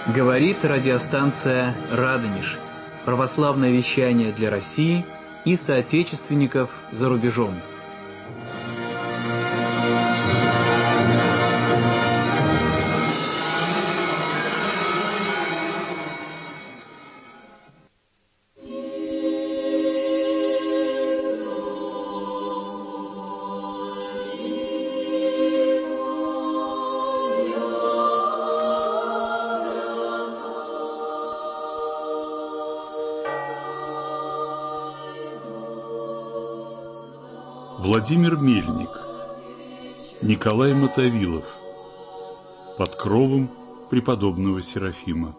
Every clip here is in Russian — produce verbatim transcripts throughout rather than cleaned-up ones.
Говорит радиостанция «Радонеж». Православное вещание для России и соотечественников за рубежом. Владимир Мельник, Николай Мотовилов, под кровом преподобного Серафима.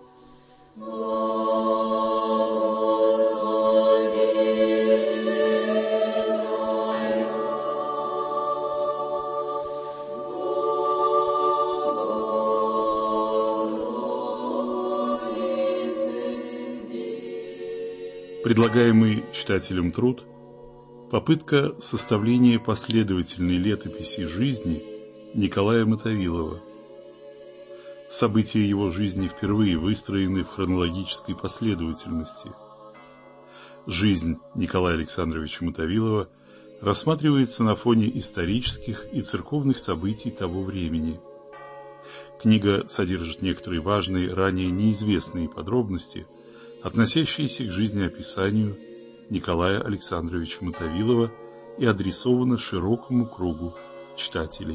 Предлагаемый читателям труд – попытка составления последовательной летописи жизни Николая Мотовилова. События его жизни впервые выстроены в хронологической последовательности. Жизнь Николая Александровича Мотовилова рассматривается на фоне исторических и церковных событий того времени. Книга содержит некоторые важные, ранее неизвестные подробности, относящиеся к жизнеописанию Николая Александровича Мотовилова и адресована широкому кругу читателей.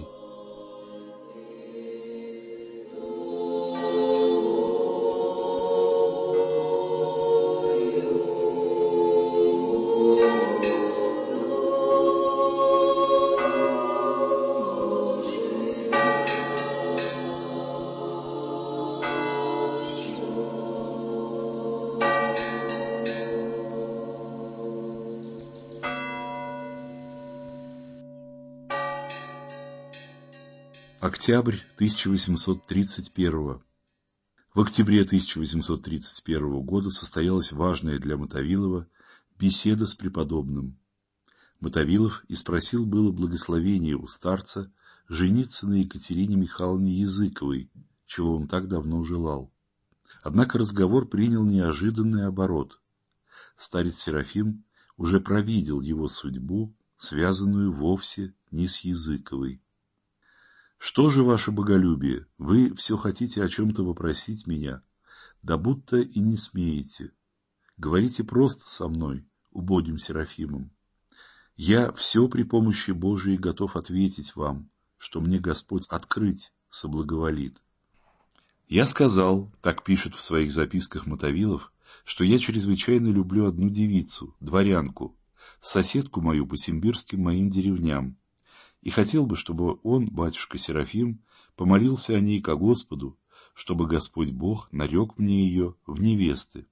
Октябрь тысяча восемьсот тридцать первого. В октябре тысяча восемьсот тридцать первого года состоялась важная для Мотовилова беседа с преподобным. Мотовилов и спросил было благословения у старца жениться на Екатерине Михайловне Языковой, чего он так давно желал. Однако разговор принял неожиданный оборот. Старец Серафим уже провидел его судьбу, связанную вовсе не с Языковой. «Что же ваше боголюбие? Вы все хотите о чем-то вопросить меня, да будто и не смеете. Говорите просто со мной, убогим Серафимом. Я все при помощи Божией готов ответить вам, что мне Господь открыть соблаговолит». Я сказал, так пишет в своих записках Мотовилов, что я чрезвычайно люблю одну девицу, дворянку, соседку мою по симбирским моим деревням, и хотел бы, чтобы он, батюшка Серафим, помолился о ней ко Господу, чтобы Господь Бог нарек мне ее в невесты.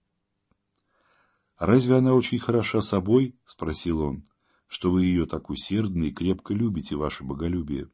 «А разве она очень хороша собой?» — спросил он, — «что вы ее так усердно и крепко любите, ваше боголюбие?»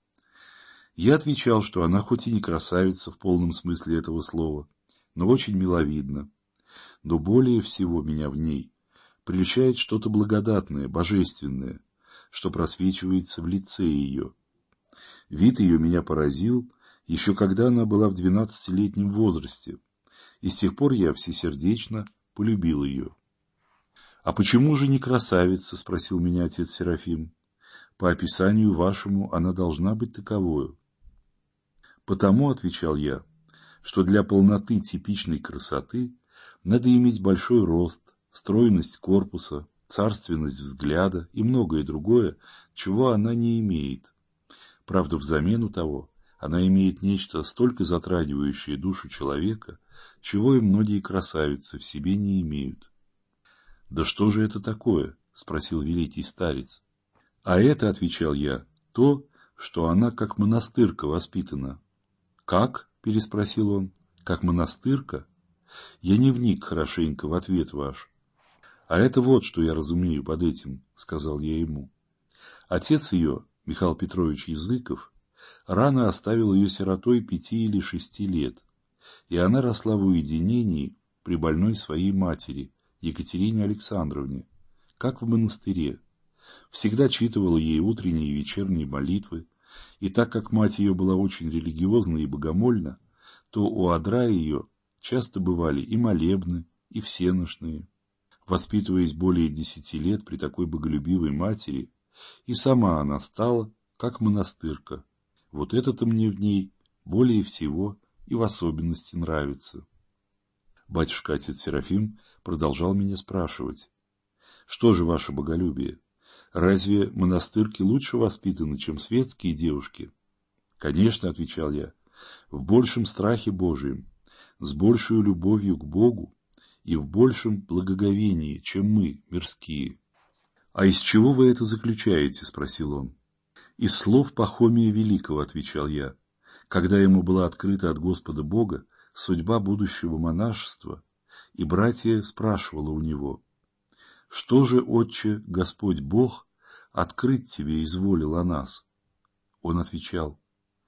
Я отвечал, что она хоть и не красавица в полном смысле этого слова, но очень миловидна. Но более всего меня в ней прельщает что-то благодатное, божественное, что просвечивается в лице ее. Вид ее меня поразил, еще когда она была в двенадцатилетнем возрасте, и с тех пор я всесердечно полюбил ее. «А почему же не красавица?» — спросил меня отец Серафим. «По описанию вашему она должна быть таковою». «Потому, — отвечал я, — что для полноты типичной красоты надо иметь большой рост, стройность корпуса, царственность взгляда и многое другое, чего она не имеет. Правда, взамену того она имеет нечто столько затрагивающее душу человека, чего и многие красавицы в себе не имеют». «Да что же это такое?» — спросил великий старец. «А это, — отвечал я, — то, что она как монастырка воспитана». «Как?» — переспросил он. «Как монастырка?» Я не вник хорошенько в ответ ваш. «А это вот, что я разумею под этим», — сказал я ему. Отец ее, Михаил Петрович Языков, рано оставил ее сиротой пяти или шести лет, и она росла в уединении при больной своей матери, Екатерине Александровне, как в монастыре. Всегда читывала ей утренние и вечерние молитвы, и так как мать ее была очень религиозна и богомольна, то у одра ее часто бывали и молебны, и всенощные. Воспитываясь более десяти лет при такой боголюбивой матери, и сама она стала, как монастырка. Вот это-то мне в ней более всего и в особенности нравится. Батюшка-отец Серафим продолжал меня спрашивать: «Что же ваше боголюбие? Разве монастырки лучше воспитаны, чем светские девушки?» «Конечно», — отвечал я, — «в большем страхе Божием, с большей любовью к Богу и в большем благоговении, чем мы, мирские». «А из чего вы это заключаете?» — спросил он. «Из слов Пахомия Великого», — отвечал я, когда ему была открыта от Господа Бога судьба будущего монашества, и братья спрашивала у него: «Что же, Отче, Господь Бог открыть тебе изволил о нас?» Он отвечал: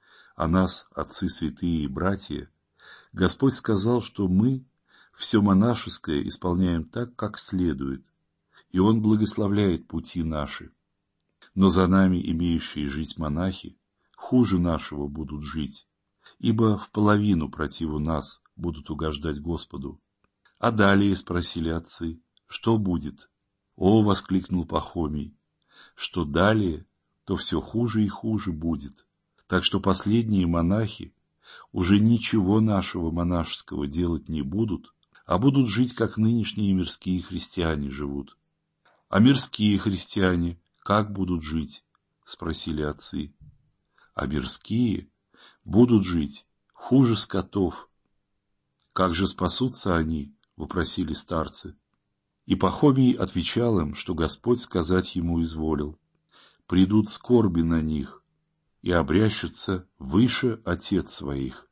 «О нас, отцы святые и братья, Господь сказал, что мы все монашеское исполняем так, как следует, и Он благословляет пути наши. Но за нами имеющие жить монахи хуже нашего будут жить, ибо в половину противу нас будут угождать Господу». А далее спросили отцы: «Что будет?» «О, — воскликнул Пахомий, — что далее, то все хуже и хуже будет, так что последние монахи уже ничего нашего монашеского делать не будут, а будут жить, как нынешние мирские христиане живут». «А мирские христиане как будут жить?» — спросили отцы. «А мирские будут жить хуже скотов». «Как же спасутся они?» — вопросили старцы. И Пахомий отвечал им, что Господь сказать ему изволил: «Придут скорби на них, и обрящутся выше отец своих».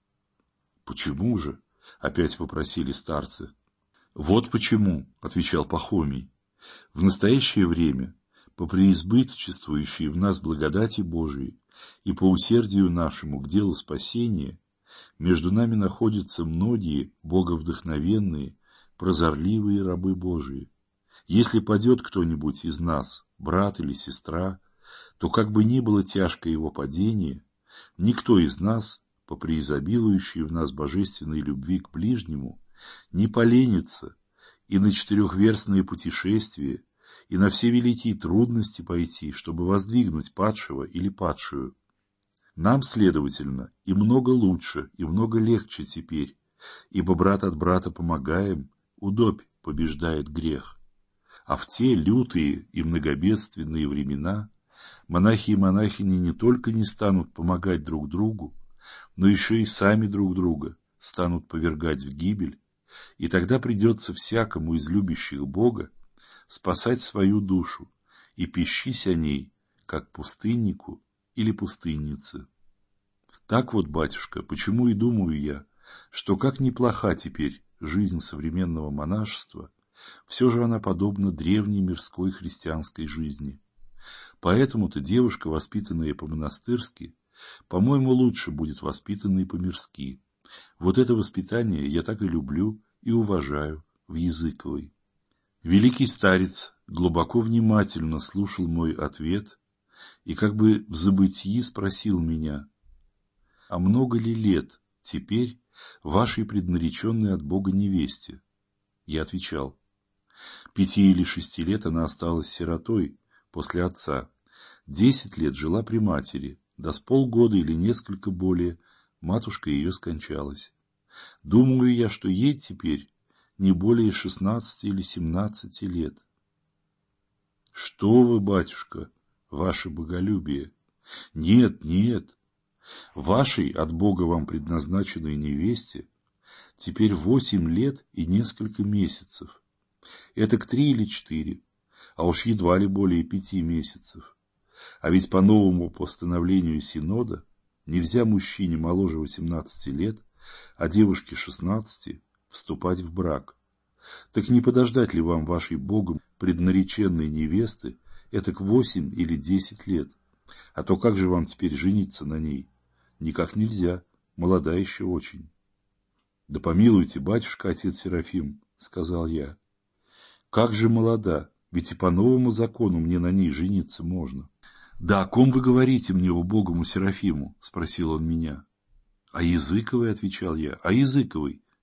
«Почему же?» — опять вопросили старцы. «Вот почему», — отвечал Пахомий. «В настоящее время, по преизбыточествующей в нас благодати Божией и по усердию нашему к делу спасения, между нами находятся многие боговдохновенные, прозорливые рабы Божии. Если падет кто-нибудь из нас, брат или сестра, то как бы ни было тяжко его падение, никто из нас, по преизобилующей в нас божественной любви к ближнему, не поленится и на четырехверстные путешествия, и на все великие трудности пойти, чтобы воздвигнуть падшего или падшую. Нам, следовательно, и много лучше, и много легче теперь, ибо брат от брата помогаем, удобь побеждает грех. А в те лютые и многобедственные времена монахи и монахини не только не станут помогать друг другу, но еще и сами друг друга станут повергать в гибель, и тогда придется всякому из любящих Бога спасать свою душу и пищись о ней, как пустыннику или пустыннице. Так вот, батюшка, почему и думаю я, что как неплоха теперь жизнь современного монашества, все же она подобна древней мирской христианской жизни. Поэтому-то девушка, воспитанная по-монастырски, по-моему, лучше будет воспитанной по-мирски. Вот это воспитание я так и люблю и уважаю в Языковой. Великий старец глубоко внимательно слушал мой ответ и как бы в забытии спросил меня: «А много ли лет теперь вашей преднареченной от Бога невесте?» Я отвечал: «Пяти или шести лет она осталась сиротой после отца, десять лет жила при матери, да с полгода или несколько более матушка ее скончалась. Думаю я, что ей теперь не более шестнадцати или семнадцати лет». «Что вы, батюшка, ваше боголюбие? Нет, нет, вашей от Бога вам предназначенной невесте теперь восемь лет и несколько месяцев. Это к три или четыре, а уж едва ли более пяти месяцев. А ведь по новому постановлению Синода нельзя мужчине моложе восемнадцати лет, а девушке шестнадцати вступать в брак. Так не подождать ли вам вашей Богом преднареченной невесты этак восемь или десять лет? А то как же вам теперь жениться на ней? Никак нельзя, молода еще очень». «Да помилуйте, батюшка, отец Серафим, — сказал я, — как же молода, ведь и по новому закону мне на ней жениться можно». «Да о ком вы говорите мне, убогому Серафиму?» — спросил он меня. «О Языковой, — отвечал я, — о Языковой,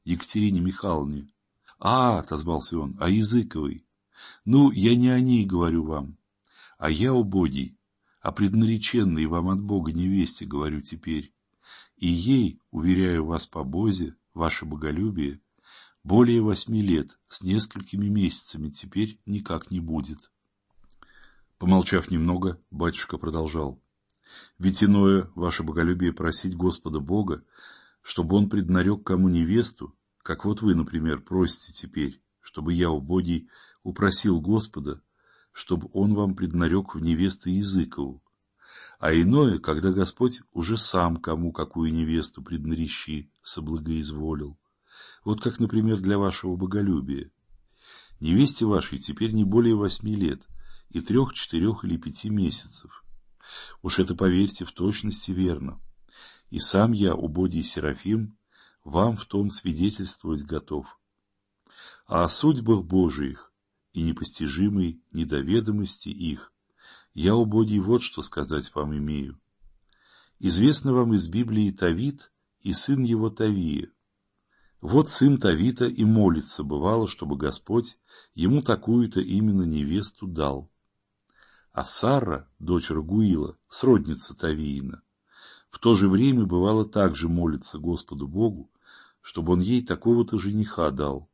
Екатерине Михайловне. А, отозвался он, о Языковой. Ну, я не о ней говорю вам, а я, убогий, о преднареченной вам от Бога невесте говорю теперь. И ей, уверяю вас по Бозе, ваше боголюбие, более восьми лет с несколькими месяцами теперь никак не будет. Помолчав немного, батюшка продолжал. Ведь иное, ваше боголюбие, просить Господа Бога, чтобы Он преднарек кому невесту, как вот вы, например, просите теперь, чтобы я, убогий, упросил Господа, чтобы Он вам преднарек в невесты Языкову. А иное, когда Господь уже сам кому какую невесту преднаречи соблагоизволил. Вот как, например, для вашего боголюбия. Невесте вашей теперь не более восьми лет, и трех, четырех или пяти месяцев. Уж это, поверьте, в точности верно. И сам я, убогий Серафим, вам в том свидетельствовать готов. А о судьбах Божиих и непостижимой недоведомости их я, убогий, вот что сказать вам имею. Известно вам из Библии Тавит и сын его Тавия. Вот сын Тавита и молится, бывало, чтобы Господь ему такую-то именно невесту дал. А Сара, дочь Рагуила, сродница Тавиина, в то же время, бывало, также молится Господу Богу, чтобы он ей такого-то жениха дал.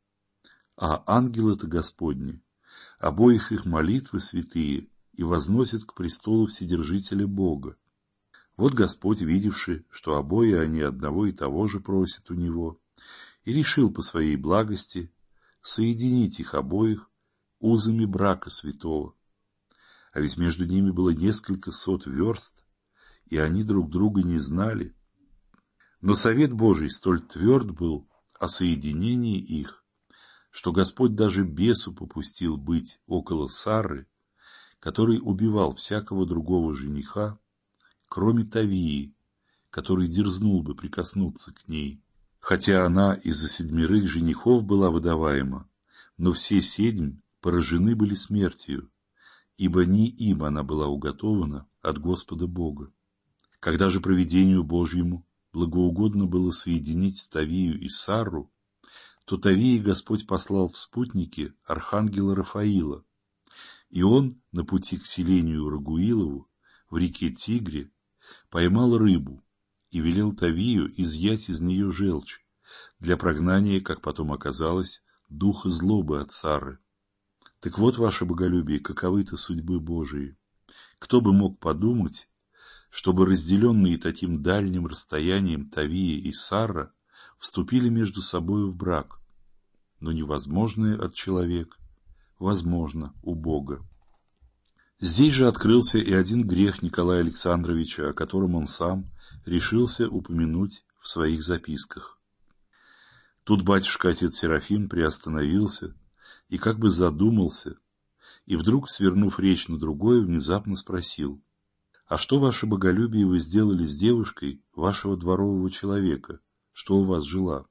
А ангелы-то Господни, обоих их молитвы святые, и возносят к престолу Вседержителя Бога. Вот Господь, видевший, что обои они одного и того же просят у Него, и решил по своей благости соединить их обоих узами брака святого. А ведь между ними было несколько сот верст, и они друг друга не знали. Но совет Божий столь тверд был о соединении их, что Господь даже бесу попустил быть около Сары, который убивал всякого другого жениха, кроме Тавии, который дерзнул бы прикоснуться к ней. Хотя она из-за седьмерых женихов была выдаваема, но все седьм поражены были смертью, ибо не им она была уготована от Господа Бога. Когда же провидению Божьему благоугодно было соединить Тавию и Сарру, то Тавии Господь послал в спутники архангела Рафаила, и он на пути к селению Рагуилову в реке Тигре поймал рыбу и велел Тавию изъять из нее желчь для прогнания, как потом оказалось, духа злобы от Сары. Так вот, ваше боголюбие, каковы-то судьбы Божии. Кто бы мог подумать, чтобы разделенные таким дальним расстоянием Тавия и Сара вступили между собою в брак, но невозможное от человека возможно у Бога. Здесь же открылся и один грех Николая Александровича, о котором он сам решился упомянуть в своих записках. Тут батюшка-отец Серафим приостановился и как бы задумался, и вдруг, свернув речь на другое, внезапно спросил: «А что, ваше боголюбие, вы сделали с девушкой вашего дворового человека, что у вас жила?»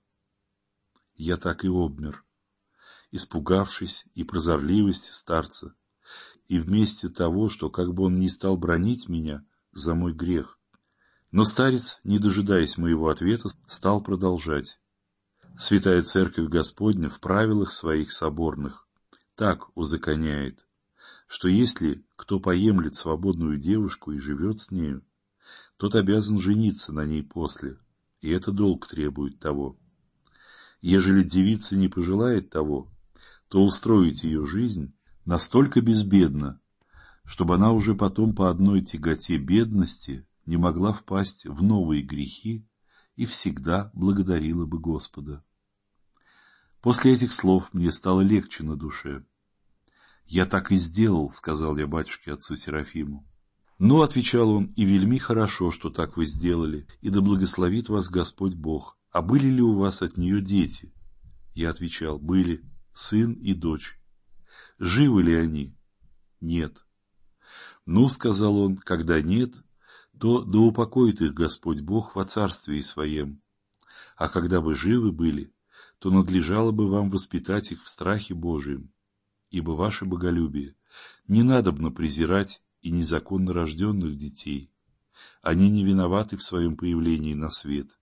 Я так и обмер, испугавшись и прозорливости старца, и вместе того, что как бы он не стал бранить меня за мой грех. Но старец, не дожидаясь моего ответа, стал продолжать. Святая Церковь Господня в правилах своих соборных так узаконяет, что если кто поемлет свободную девушку и живет с нею, тот обязан жениться на ней после, и это долг требует того. Ежели девица не пожелает того, то устроить ее жизнь настолько безбедно, чтобы она уже потом по одной тяготе бедности не могла впасть в новые грехи и всегда благодарила бы Господа. После этих слов мне стало легче на душе. «Я так и сделал», — сказал я батюшке отцу Серафиму. «Ну, — отвечал он, — и вельми хорошо, что так вы сделали, и да благословит вас Господь Бог. А были ли у вас от нее дети?» Я отвечал: «Были, сын и дочь». «Живы ли они?» «Нет». «Ну, — сказал он, — когда нет, то да упокоит их Господь Бог во царствии своем. А когда бы живы были, то надлежало бы вам воспитать их в страхе Божием, ибо ваше боголюбие не надобно презирать и незаконно рожденных детей. Они не виноваты в своем появлении на свет.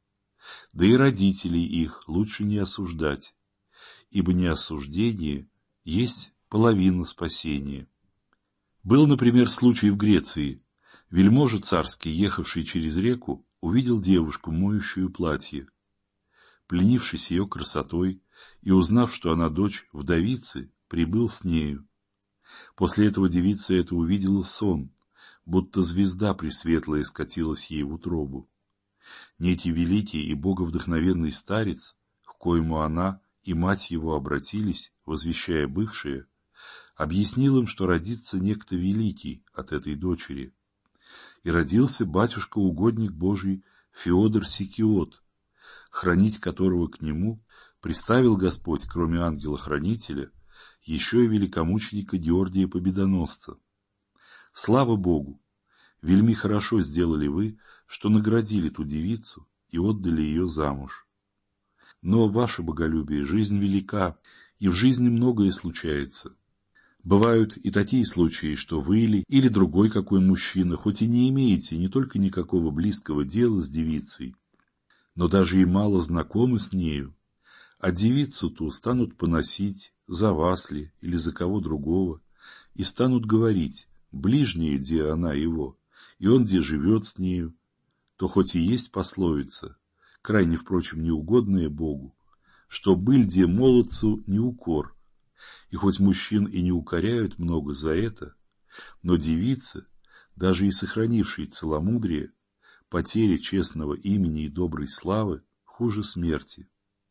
да и родителей их лучше не осуждать, ибо неосуждение есть половина спасения. Был, например, случай в Греции. Вельможа царский, ехавший через реку, увидел девушку, моющую платье. Пленившись ее красотой и узнав, что она дочь вдовицы, прибыл с нею. После этого девица эта увидела сон, будто звезда пресветлая скатилась ей в утробу. Некий великий и боговдохновенный старец, к коему она и мать его обратились, возвещая бывшее, объяснил им, что родится некто великий от этой дочери. И родился батюшка-угодник Божий Феодор Сикиот, хранить которого к нему приставил Господь, кроме ангела-хранителя, еще и великомученика Георгия Победоносца. Слава Богу! Вельми хорошо сделали вы, что наградили ту девицу и отдали ее замуж. Но, ваше боголюбие, жизнь велика, и в жизни многое случается. Бывают и такие случаи, что вы или, или другой какой мужчина, хоть и не имеете не только никакого близкого дела с девицей, но даже и мало знакомы с нею, а девицу ту станут поносить, за вас ли или за кого другого, и станут говорить, ближнее, где она его, и он где живет с нею, то хоть и есть пословица, крайне, впрочем, неугодная Богу, что быль где молодцу не укор, и хоть мужчин и не укоряют много за это, но девица, даже и сохранившей целомудрие, потеря честного имени и доброй славы хуже смерти.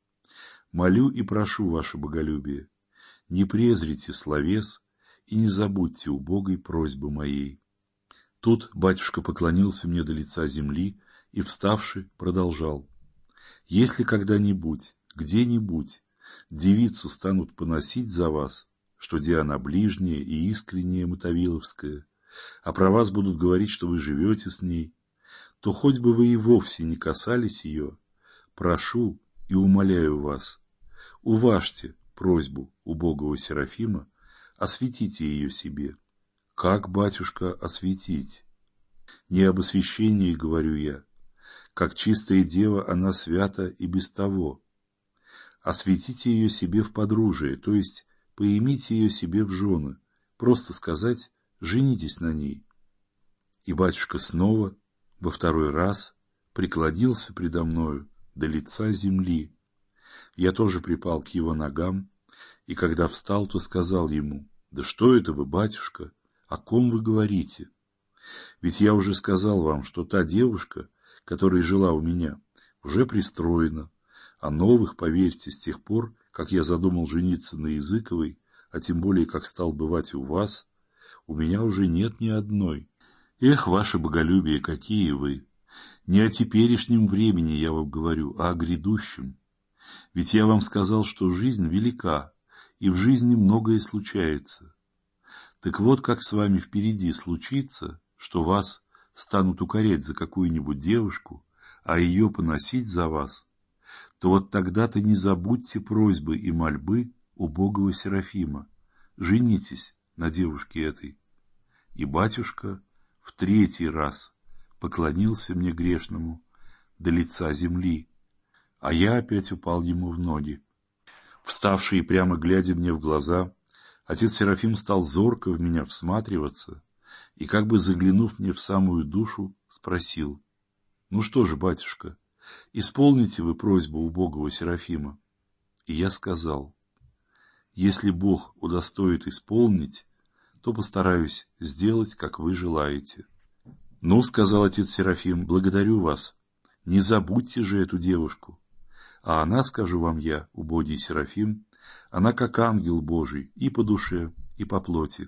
Молю и прошу ваше боголюбие, не презрите словес и не забудьте убогой просьбы моей. Тут батюшка поклонился мне до лица земли и, вставши, продолжал. Если когда-нибудь, где-нибудь девицу станут поносить за вас, что где она ближняя и искренняя мотовиловская, а про вас будут говорить, что вы живете с ней, то хоть бы вы и вовсе не касались ее, прошу и умоляю вас, уважьте просьбу убогого Серафима, осветите ее себе. Как, батюшка, осветить? Не об освящении говорю я. Как чистая дева она свята и без того. Осветите ее себе в подружие, то есть поимите ее себе в жены, просто сказать, женитесь на ней. И батюшка снова, во второй раз, преклонился предо мною до лица земли. Я тоже припал к его ногам, и когда встал, то сказал ему, «Да что это вы, батюшка, о ком вы говорите? Ведь я уже сказал вам, что та девушка, которая жила у меня, уже пристроена, а новых, поверьте, с тех пор, как я задумал жениться на Языковой, а тем более, как стал бывать у вас, у меня уже нет ни одной. Эх, ваше боголюбие, какие вы! Не о теперешнем времени я вам говорю, а о грядущем. Ведь я вам сказал, что жизнь велика, и в жизни многое случается. Так вот, как с вами впереди случится, что вас станут укорять за какую-нибудь девушку, а ее поносить за вас, то вот тогда-то не забудьте просьбы и мольбы убогого Серафима. Женитесь на девушке этой. И батюшка в третий раз поклонился мне грешному до лица земли, а я опять упал ему в ноги. Вставший и прямо глядя мне в глаза, отец Серафим стал зорко в меня всматриваться и, как бы заглянув мне в самую душу, спросил, «Ну что же, батюшка, исполните вы просьбу убогого Серафима?» И я сказал, «Если Бог удостоит исполнить, то постараюсь сделать, как вы желаете». «Ну, — сказал отец Серафим, — благодарю вас, не забудьте же эту девушку. А она, скажу вам я, убогий Серафим, она как ангел Божий и по душе, и по плоти».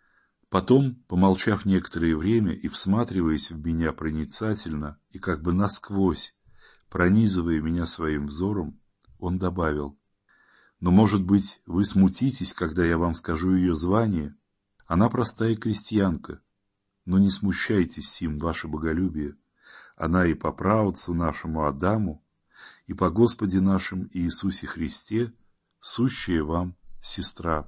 Потом, помолчав некоторое время и всматриваясь в меня проницательно и как бы насквозь, пронизывая меня своим взором, он добавил, «Но, может быть, вы смутитесь, когда я вам скажу ее звание? Она простая крестьянка, но не смущайтесь сим, ваше боголюбие. Она и по праотцу нашему Адаму, и по Господе нашим Иисусе Христе, сущая вам сестра».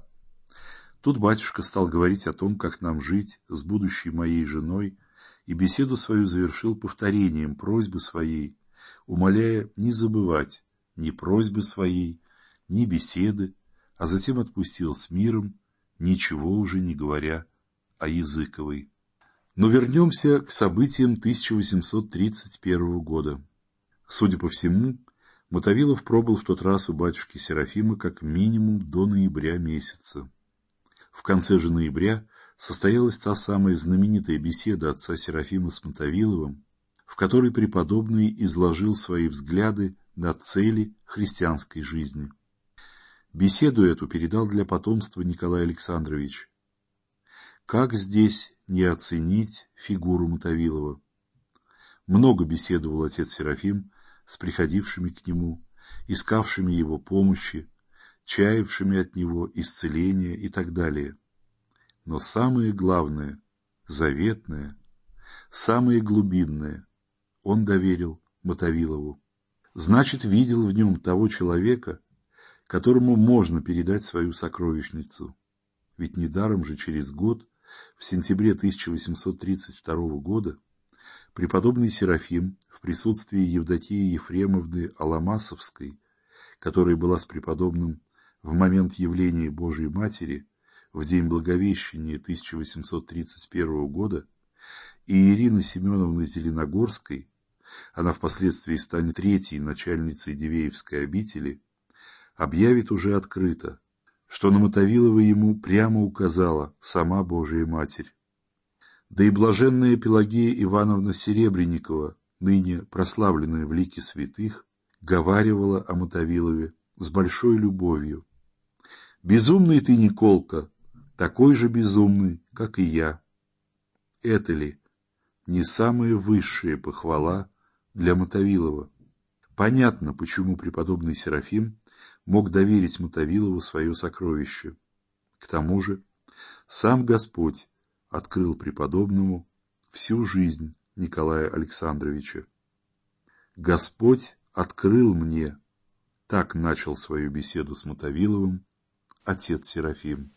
Тут батюшка стал говорить о том, как нам жить с будущей моей женой, и беседу свою завершил повторением просьбы своей умоляя не забывать ни просьбы своей, ни беседы, а затем отпустил с миром, ничего уже не говоря о Языковой. Но вернемся к событиям тысяча восемьсот тридцать первого года. Судя по всему, Мотовилов пробыл в тот раз у батюшки Серафима как минимум до ноября месяца. В конце же ноября состоялась та самая знаменитая беседа отца Серафима с Мотовиловым, в которой преподобный изложил свои взгляды на цели христианской жизни. Беседу эту передал для потомства Николай Александрович. Как здесь не оценить фигуру Мотовилова? Много беседовал отец Серафим с приходившими к нему, искавшими его помощи, чаявшими от него исцеления и так далее. Но самое главное, заветное, самое глубинное он доверил Мотовилову. Значит, видел в нем того человека, которому можно передать свою сокровищницу. Ведь недаром же через год, в сентябре тысяча восемьсот тридцать второго года, преподобный Серафим в присутствии Евдокии Ефремовны Аламасовской, которая была с преподобным в момент явления Божией Матери в день Благовещения тысяча восемьсот тридцать первого года, и Ирины Семеновны Зеленогорской, она впоследствии станет третьей начальницей Дивеевской обители, объявит уже открыто, что на Мотовилова ему прямо указала сама Божия Матерь. Да и блаженная Пелагея Ивановна Серебренникова, ныне прославленная в лике святых, говаривала о Мотовилове с большой любовью. «Безумный ты, Николка, такой же безумный, как и я». Это ли не самая высшая похвала для Мотовилова? Понятно, почему преподобный Серафим мог доверить Мотовилову свое сокровище. К тому же сам Господь открыл преподобному всю жизнь Николая Александровича. «Господь открыл мне», так начал свою беседу с Мотовиловым отец Серафим.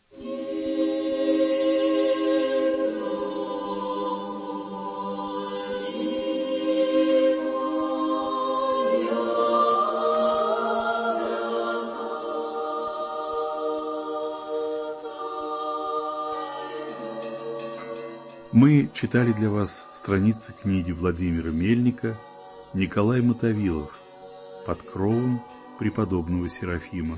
Мы читали для вас страницы книги Владимира Мельника «Николай Мотовилов. Под кровом преподобного Серафима».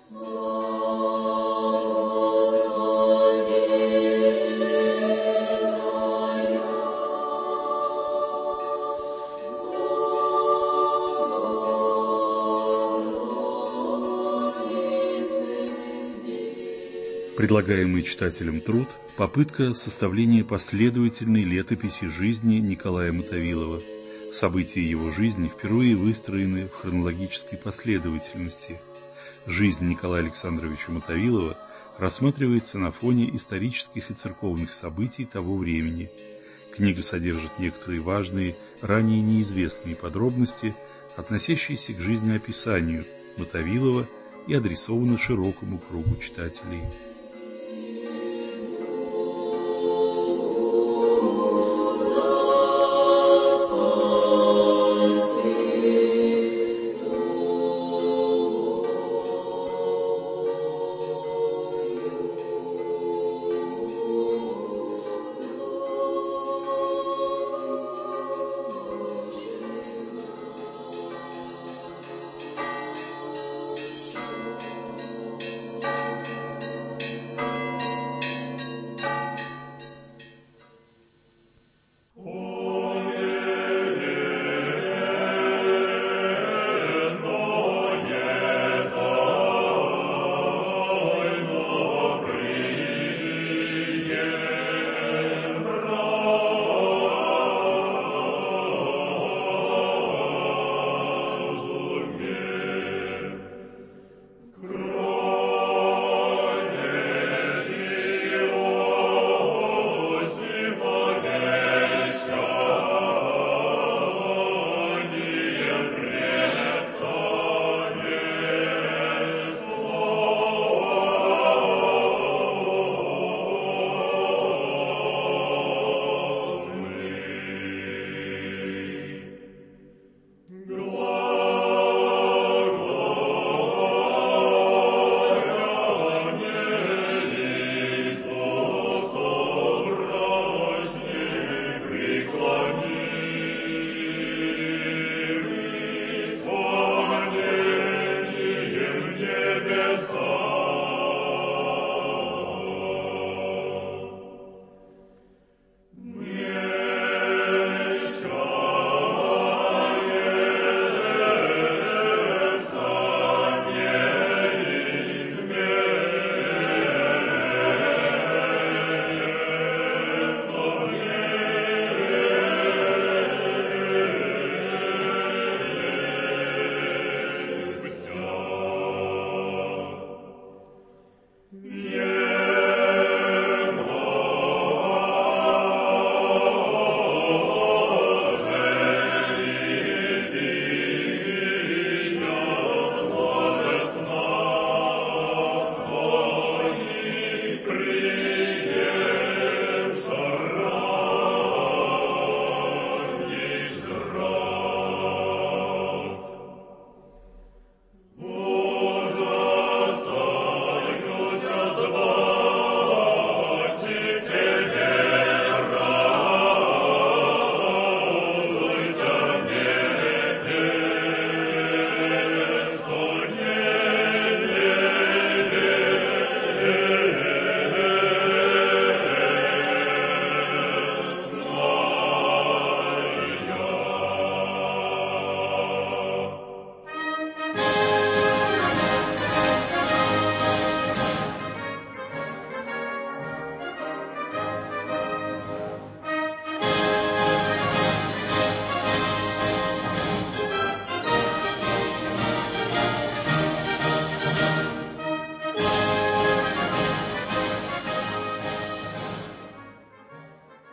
Предлагаемый читателям труд – попытка составления последовательной летописи жизни Николая Мотовилова. События его жизни впервые выстроены в хронологической последовательности. Жизнь Николая Александровича Мотовилова рассматривается на фоне исторических и церковных событий того времени. Книга содержит некоторые важные, ранее неизвестные подробности, относящиеся к жизнеописанию Мотовилова и адресована широкому кругу читателей. Glory.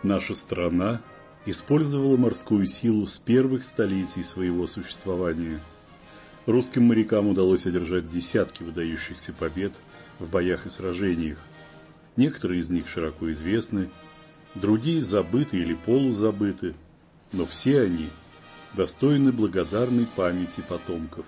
Наша страна использовала морскую силу с первых столетий своего существования. Русским морякам удалось одержать десятки выдающихся побед в боях и сражениях. Некоторые из них широко известны, другие забыты или полузабыты, но все они достойны благодарной памяти потомков.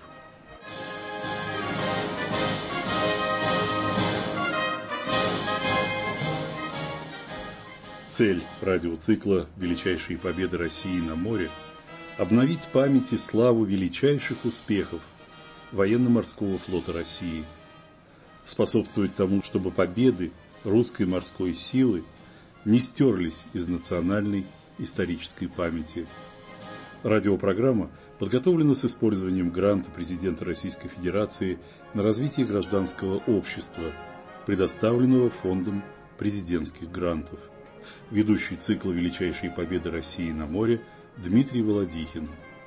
Цель радиоцикла «Величайшие победы России на море» – обновить память и славу величайших успехов военно-морского флота России, способствовать тому, чтобы победы русской морской силы не стерлись из национальной исторической памяти. Радиопрограмма подготовлена с использованием гранта президента Российской Федерации на развитие гражданского общества, предоставленного Фондом президентских грантов. Ведущий цикла «Величайшие победы России на море» Дмитрий Володихин.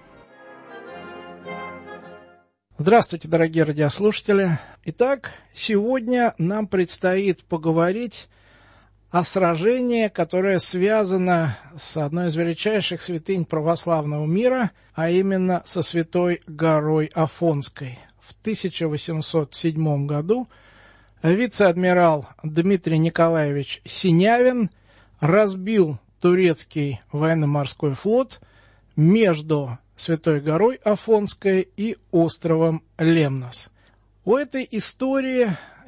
Здравствуйте, дорогие радиослушатели. Итак, сегодня нам предстоит поговорить о сражении, которое связано с одной из величайших святынь православного мира, а именно со Святой горой Афонской. В тысяча восемьсот седьмом году вице-адмирал Дмитрий Николаевич Синявин разбил турецкий военно-морской флот между Святой горой Афонской и островом Лемнос. У этой истории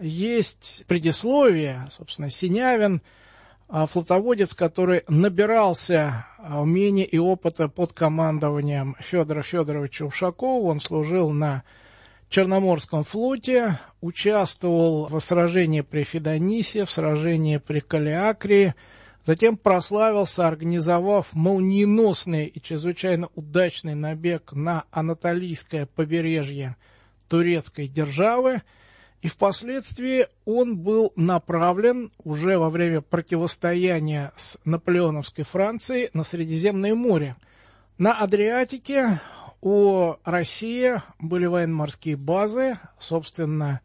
есть предисловие. Собственно, Синявин, флотоводец, который набирался умения и опыта под командованием Федора Федоровича Ушакова. Он служил на Черноморском флоте, участвовал в сражении при Фидонисе, в сражении при Калиакрии. Затем прославился, организовав молниеносный и чрезвычайно удачный набег на Анатолийское побережье турецкой державы. И впоследствии он был направлен уже во время противостояния с наполеоновской Францией на Средиземное море. На Адриатике у России были военно-морские базы, собственно,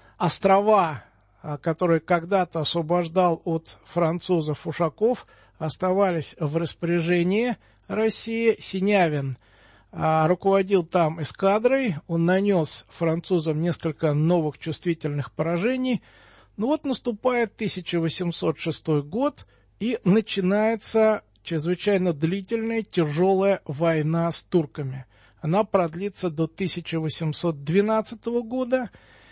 острова, который когда-то освобождал от французов Ушаков, оставались в распоряжении России. Синявин а, руководил там эскадрой, он нанес французам несколько новых чувствительных поражений. Ну вот наступает тысяча восемьсот шестой год, и начинается чрезвычайно длительная, тяжелая война с турками. Она продлится до тысяча восемьсот двенадцатого года.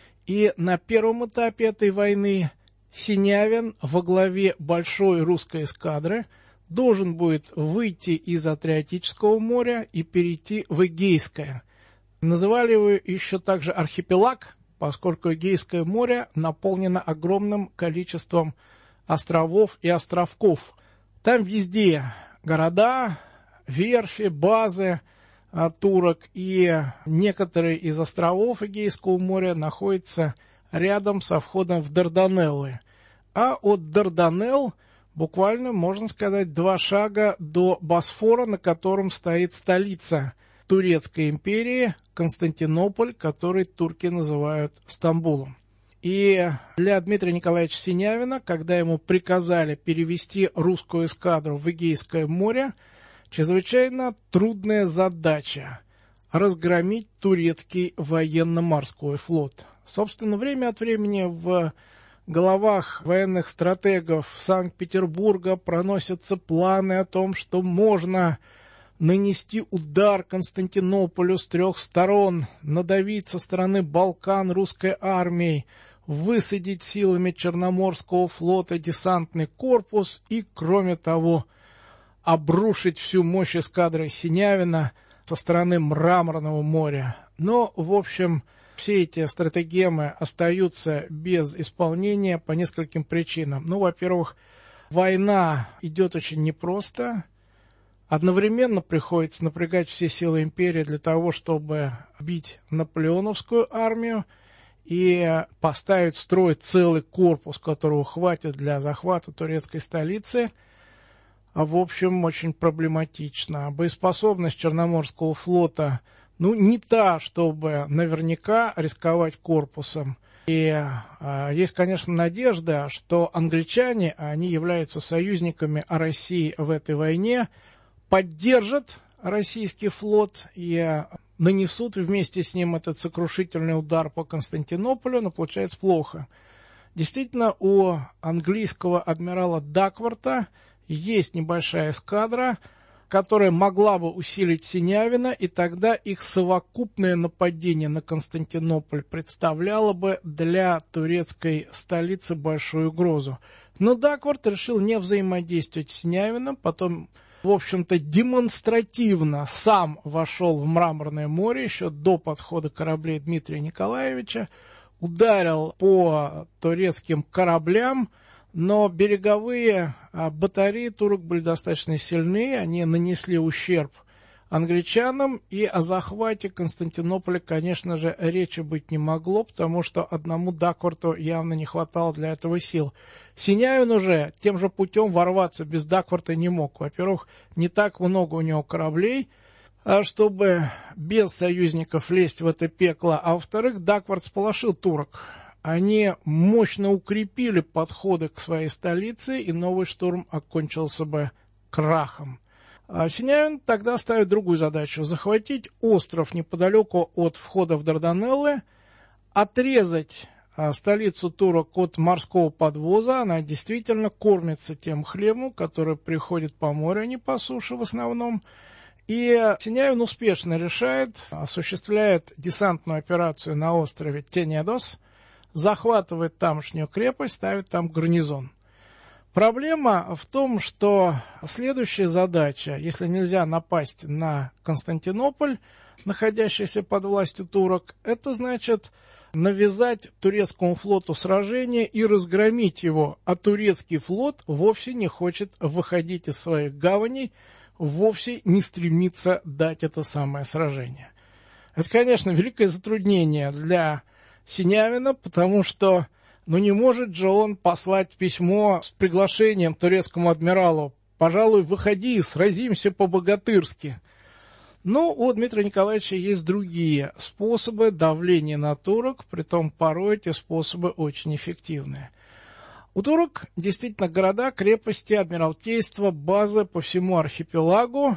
И на первом этапе этой войны Синявин во главе большой русской эскадры должен будет выйти из Адриатического моря и перейти в Эгейское. Называли его еще также архипелаг, поскольку Эгейское море наполнено огромным количеством островов и островков. Там везде города, верфи, базы турок, и некоторые из островов Эгейского моря находятся рядом со входом в Дарданеллы. А от Дарданелл буквально, можно сказать, два шага до Босфора, на котором стоит столица Турецкой империи, Константинополь, который турки называют Стамбулом. И для Дмитрия Николаевича Синявина, когда ему приказали перевести русскую эскадру в Эгейское море, чрезвычайно трудная задача – разгромить турецкий военно-морской флот. Собственно, время от времени в головах военных стратегов Санкт-Петербурга проносятся планы о том, что можно нанести удар Константинополю с трех сторон, надавить со стороны Балкан русской армией, высадить силами Черноморского флота десантный корпус и, кроме того, обрушить всю мощь эскадры Синявина со стороны Мраморного моря. Но, в общем, все эти стратегемы остаются без исполнения по нескольким причинам. Ну, во-первых, война идет очень непросто. Одновременно приходится напрягать все силы империи для того, чтобы бить наполеоновскую армию и поставить в строй целый корпус, которого хватит для захвата турецкой столицы. В общем, очень проблематично. Боеспособность Черноморского флота, ну, не та, чтобы наверняка рисковать корпусом. И э, есть, конечно, надежда, что англичане, они являются союзниками России в этой войне, поддержат российский флот и э, нанесут вместе с ним этот сокрушительный удар по Константинополю, но получается плохо. Действительно, у английского адмирала Дакворта есть небольшая эскадра, которая могла бы усилить Синявина, и тогда их совокупное нападение на Константинополь представляло бы для турецкой столицы большую угрозу. Но Дакворт решил не взаимодействовать с Синявиным, потом, в общем-то, демонстративно сам вошел в Мраморное море еще до подхода кораблей Дмитрия Николаевича, ударил по турецким кораблям, но береговые батареи турок были достаточно сильны, они нанесли ущерб англичанам, и о захвате Константинополя, конечно же, речи быть не могло, потому что одному Дакварту явно не хватало для этого сил. Синявин уже тем же путем ворваться без Дакварта не мог. Во-первых, не так много у него кораблей, чтобы без союзников лезть в это пекло, а во-вторых, Дакварт сполошил турок. Они мощно укрепили подходы к своей столице, и новый штурм окончился бы крахом. А Синявин тогда ставит другую задачу – захватить остров неподалеку от входа в Дарданеллы, отрезать а, столицу турок от морского подвоза. Она действительно кормится тем хлебом, который приходит по морю, а не по суше в основном. И Синявин успешно решает, осуществляет десантную операцию на острове Тенедос, захватывает тамошнюю крепость, ставит там гарнизон. Проблема в том, что следующая задача, если нельзя напасть на Константинополь, находящийся под властью турок, это значит навязать турецкому флоту сражение и разгромить его, а турецкий флот вовсе не хочет выходить из своих гаваней, вовсе не стремится дать это самое сражение. Это, конечно, великое затруднение для Синявина, потому что, ну, не может же он послать письмо с приглашением турецкому адмиралу: «Пожалуй, выходи, сразимся по-богатырски». Но у Дмитрия Николаевича есть другие способы давления на турок, притом порой эти способы очень эффективные. У турок действительно города, крепости, адмиралтейства, базы по всему архипелагу,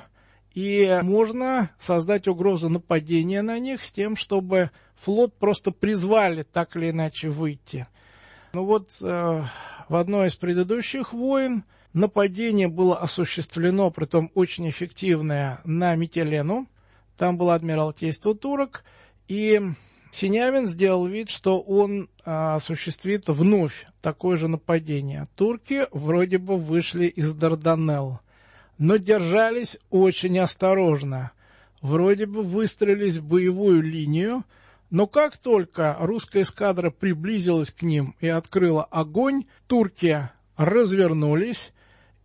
и можно создать угрозу нападения на них с тем, чтобы флот просто призвали так или иначе выйти. Ну вот э, в одной из предыдущих войн нападение было осуществлено, притом очень эффективное, на Митилену. Там было адмиралтейство турок, и Синявин сделал вид, что он а, осуществит вновь такое же нападение. Турки вроде бы вышли из Дарданелл, но держались очень осторожно. Вроде бы выстроились в боевую линию, но как только русская эскадра приблизилась к ним и открыла огонь, турки развернулись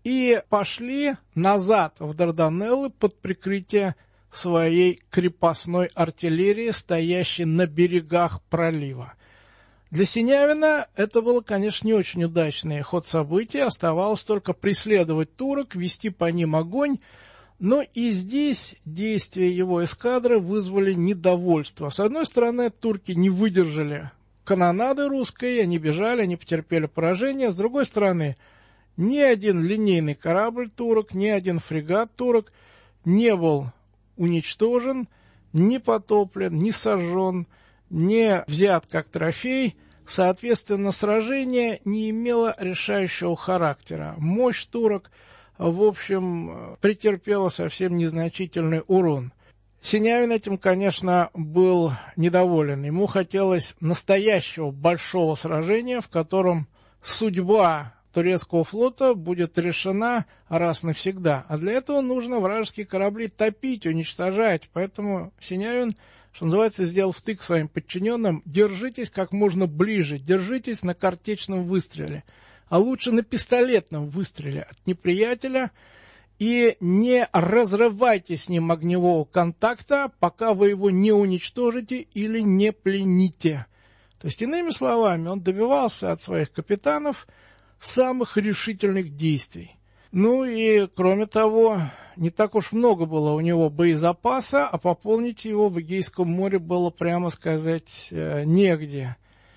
и пошли назад в Дарданеллы под прикрытие своей крепостной артиллерии, стоящей на берегах пролива. Для Синявина это было, конечно, не очень удачный ход событий. Оставалось только преследовать турок, вести по ним огонь. Но и здесь действия его эскадры вызвали недовольство. С одной стороны, турки не выдержали канонады русской, они бежали, они потерпели поражение. С другой стороны, ни один линейный корабль турок, ни один фрегат турок не был уничтожен, не потоплен, не сожжен, не взят как трофей. Соответственно, сражение не имело решающего характера. Мощь турок, в общем, претерпела совсем незначительный урон. Синявин этим, конечно, был недоволен. Ему хотелось настоящего большого сражения, в котором судьба турецкого флота будет решена раз навсегда. А для этого нужно вражеские корабли топить, уничтожать. Поэтому Синявин, что называется, сделал втык своим подчиненным: держитесь как можно ближе, держитесь на картечном выстреле, а лучше на пистолетном выстреле от неприятеля, и не разрывайте с ним огневого контакта, пока вы его не уничтожите или не плените. То есть, иными словами, он добивался от своих капитанов самых решительных действий. Ну и, кроме того, не так уж много было у него боезапаса, а пополнить его в Эгейском море было, прямо сказать, негде.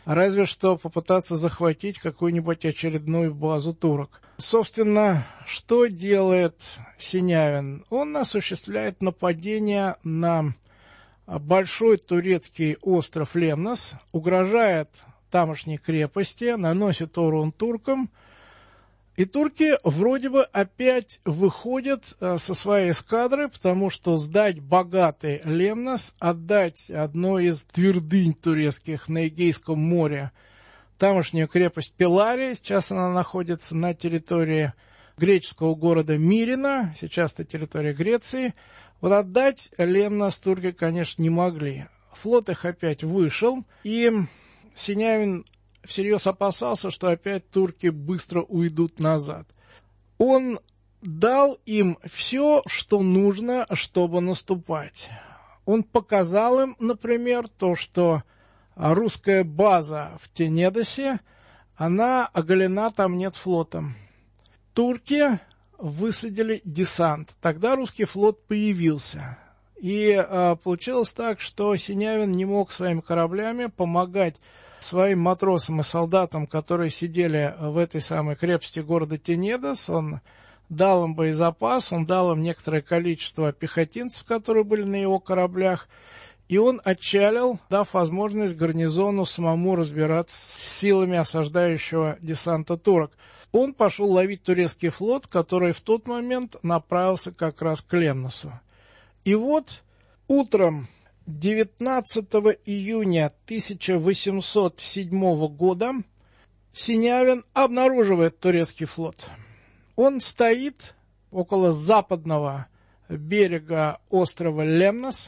разве что попытаться захватить какую-нибудь очередную базу турок. Собственно, что делает Синявин? Он осуществляет нападение на большой турецкий остров Лемнос, угрожает тамошней крепости, наносит урон туркам, и турки вроде бы опять выходят э, со своей эскадры, потому что сдать богатый Лемнос, отдать одну из твердынь турецких на Эгейском море, тамошнюю крепость Пелари, сейчас она находится на территории греческого города Мирина, сейчас это территория Греции, вот отдать Лемнос турки, конечно, не могли. Флот их опять вышел, и Синявин всерьез опасался, что опять турки быстро уйдут назад. Он дал им все, что нужно, чтобы наступать. Он показал им, например, то, что русская база в Тенедосе, она оголена, там нет флота. Турки высадили десант. Тогда русский флот появился. И а, получилось так, что Синявин не мог своими кораблями помогать своим матросам и солдатам, которые сидели в этой самой крепости города Тенедос. Он дал им боезапас, он дал им некоторое количество пехотинцев, которые были на его кораблях, и он отчалил, дав возможность гарнизону самому разбираться с силами осаждающего десанта турок. Он пошел ловить турецкий флот, который в тот момент направился как раз к Лемносу. И вот утром девятнадцатого июня тысяча восемьсот седьмого года Синявин обнаруживает турецкий флот. Он стоит около западного берега острова Лемнос,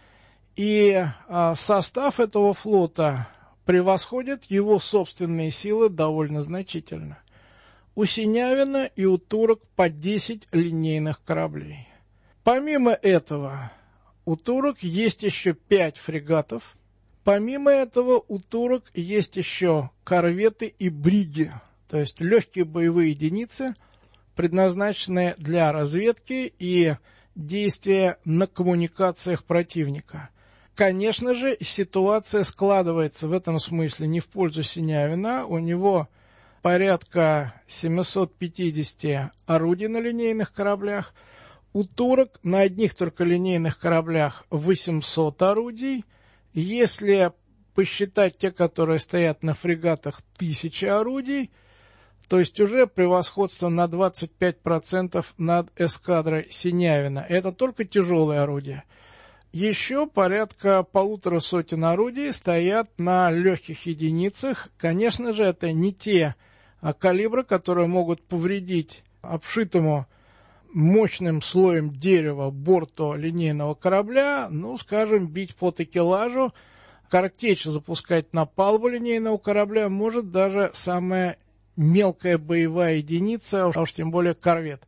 и а, состав этого флота превосходит его собственные силы довольно значительно. У Синявина и у турок по десять линейных кораблей. Помимо этого, у турок есть еще пять фрегатов. Помимо этого, у турок есть еще корветы и бриги, то есть легкие боевые единицы, предназначенные для разведки и действия на коммуникациях противника. Конечно же, ситуация складывается в этом смысле не в пользу Синявина. У него порядка семьсот пятьдесят орудий на линейных кораблях. У турок на одних только линейных кораблях восемьсот орудий. Если посчитать те, которые стоят на фрегатах, тысяча орудий, то есть уже превосходство на двадцать пять процентов над эскадрой Синявина. Это только тяжелые орудия. Еще порядка полутора сотен орудий стоят на легких единицах. Конечно же, это не те калибры, которые могут повредить обшитому мощным слоем дерева борту линейного корабля, ну, скажем, бить по такелажу, картечь запускать на палубу линейного корабля может даже самая мелкая боевая единица, а уж тем более корвет.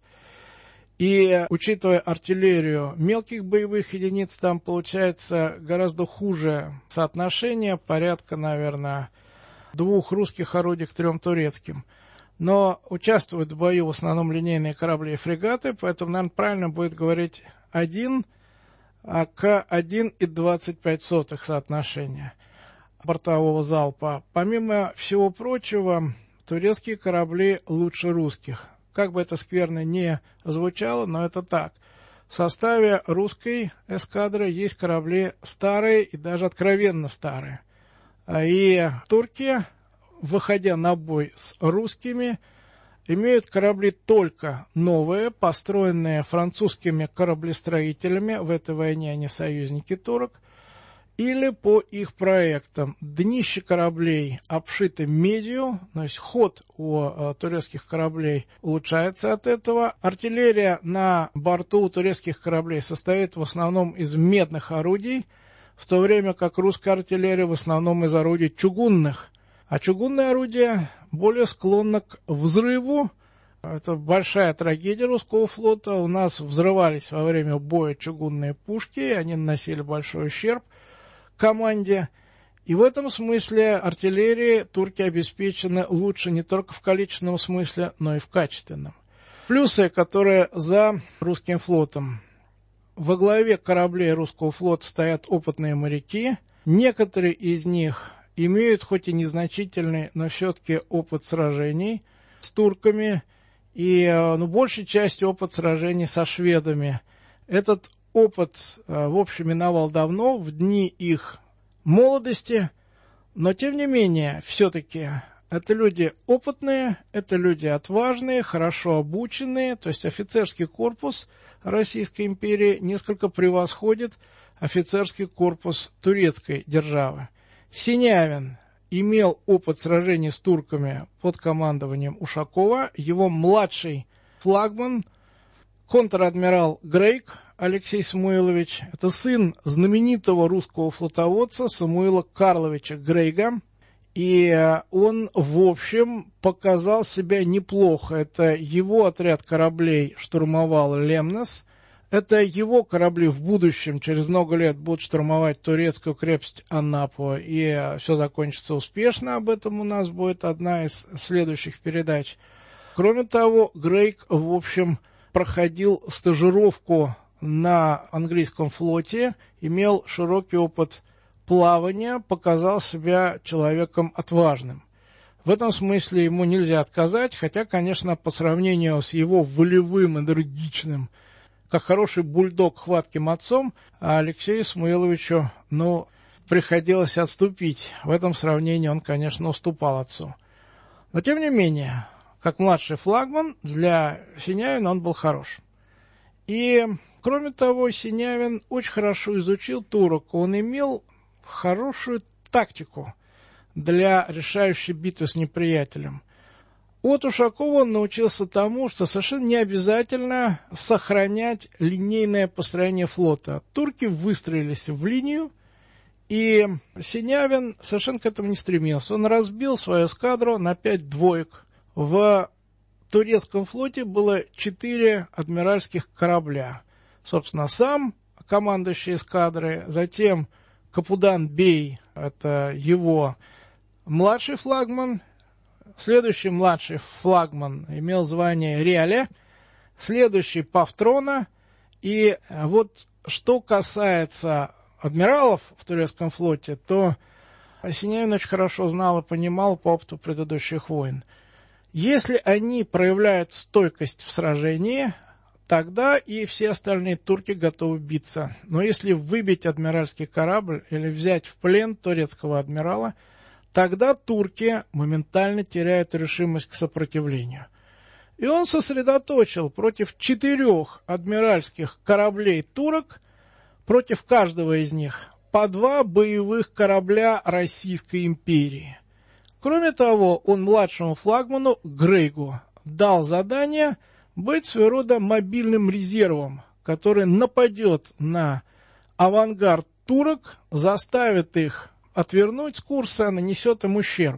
И, учитывая артиллерию мелких боевых единиц, там получается гораздо хуже соотношение, порядка, наверное, двух русских орудий к трем турецким. Но участвуют в бою в основном линейные корабли и фрегаты, поэтому, наверное, правильно будет говорить один к один и двадцать пять сотых соотношения бортового залпа. Помимо всего прочего, турецкие корабли лучше русских. Как бы это скверно не звучало, но это так. В составе русской эскадры есть корабли старые и даже откровенно старые. И турки, выходя на бой с русскими, имеют корабли только новые, построенные французскими кораблестроителями, в этой войне они союзники турок, или по их проектам. Днище кораблей обшиты медью, то есть ход у э, турецких кораблей улучшается от этого. Артиллерия на борту у турецких кораблей состоит в основном из медных орудий, в то время как русская артиллерия в основном из орудий чугунных. А чугунное орудие более склонно к взрыву. Это большая трагедия русского флота. У нас взрывались во время боя чугунные пушки, они наносили большой ущерб команде. И в этом смысле артиллерии турки обеспечены лучше не только в количественном смысле, но и в качественном. Плюсы, которые за русским флотом. Во главе кораблей русского флота стоят опытные моряки. Некоторые из них имеют хоть и незначительный, но все-таки опыт сражений с турками и, ну, большей частью опыт сражений со шведами. Этот опыт, в общем, миновал давно, в дни их молодости, но, тем не менее, все-таки это люди опытные, это люди отважные, хорошо обученные, то есть офицерский корпус Российской империи несколько превосходит офицерский корпус турецкой державы. Синявин имел опыт сражений с турками под командованием Ушакова, его младший флагман, контр-адмирал Грейг Алексей Самуилович, это сын знаменитого русского флотоводца Самуила Карловича Грейга, и он, в общем, показал себя неплохо. Это его отряд кораблей штурмовал Лемнос, это его корабли в будущем, через много лет, будут штурмовать турецкую крепость Анапу, и все закончится успешно. Об этом у нас будет одна из следующих передач. Кроме того, Грейг, в общем, проходил стажировку на английском флоте, имел широкий опыт плавания, показал себя человеком отважным. В этом смысле ему нельзя отказать, хотя, конечно, по сравнению с его волевым, энергичным, как хороший бульдог, хватким отцом, Алексею Самуиловичу, ну, приходилось отступить. В этом сравнении он, конечно, уступал отцу. Но, тем не менее, как младший флагман, для Синявина он был хорош. И, кроме того, Синявин очень хорошо изучил турок. Он имел хорошую тактику для решающей битвы с неприятелем. От Ушакова он научился тому, что совершенно не обязательно сохранять линейное построение флота. Турки выстроились в линию, и Синявин совершенно к этому не стремился. Он разбил свою эскадру на пять двоек. В турецком флоте было четыре адмиральских корабля. Собственно, сам командующий эскадрой, затем Капудан Бей, это его младший флагман, следующий младший флагман имел звание Реале, следующий Павтрона. И вот что касается адмиралов в турецком флоте, то Синявин очень хорошо знал и понимал по опыту предыдущих войн. Если они проявляют стойкость в сражении, тогда и все остальные турки готовы биться. Но если выбить адмиральский корабль или взять в плен турецкого адмирала, тогда турки моментально теряют решимость к сопротивлению. И он сосредоточил против четырех адмиральских кораблей турок, против каждого из них, по два боевых корабля Российской империи. Кроме того, он младшему флагману Грейгу дал задание быть своего рода мобильным резервом, который нападет на авангард турок, заставит их отвернуть с курса, нанесет им ущерб.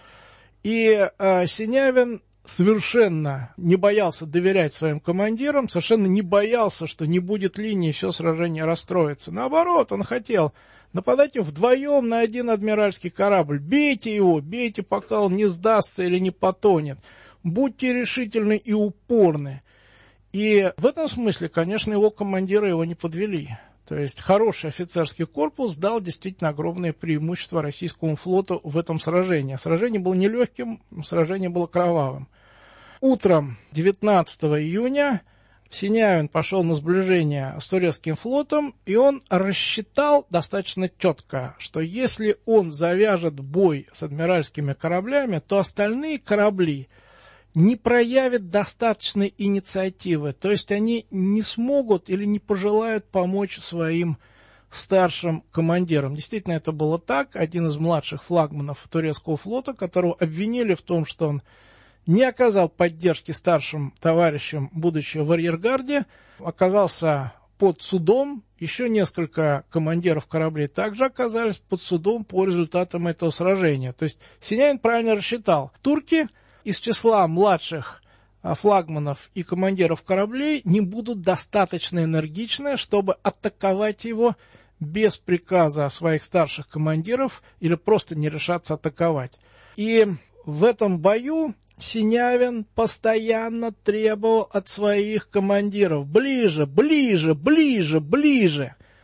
И э, Синявин совершенно не боялся доверять своим командирам, совершенно не боялся, что не будет линии, все сражение расстроится. Наоборот, он хотел: нападайте вдвоем на один адмиральский корабль, бейте его, бейте, пока он не сдастся или не потонет. Будьте решительны и упорны. И в этом смысле, конечно, его командиры его не подвели. То есть хороший офицерский корпус дал действительно огромное преимущество российскому флоту в этом сражении. Сражение было нелегким, сражение было кровавым. Утром девятнадцатого июня Синявин пошел на сближение с турецким флотом, и он рассчитал достаточно четко, что если он завяжет бой с адмиральскими кораблями, то остальные корабли не проявят достаточной инициативы, то есть они не смогут или не пожелают помочь своим старшим командирам. Действительно, это было так. Один из младших флагманов турецкого флота, которого обвинили в том, что он не оказал поддержки старшим товарищам, будучи в арьергарде, оказался под судом. Еще несколько командиров кораблей также оказались под судом по результатам этого сражения. То есть Синявин правильно рассчитал. Турки из числа младших флагманов и командиров кораблей не будут достаточно энергичны, чтобы атаковать его без приказа своих старших командиров или просто не решаться атаковать. И в этом бою Синявин постоянно требовал от своих командиров: ближе, ближе, ближе, ближе.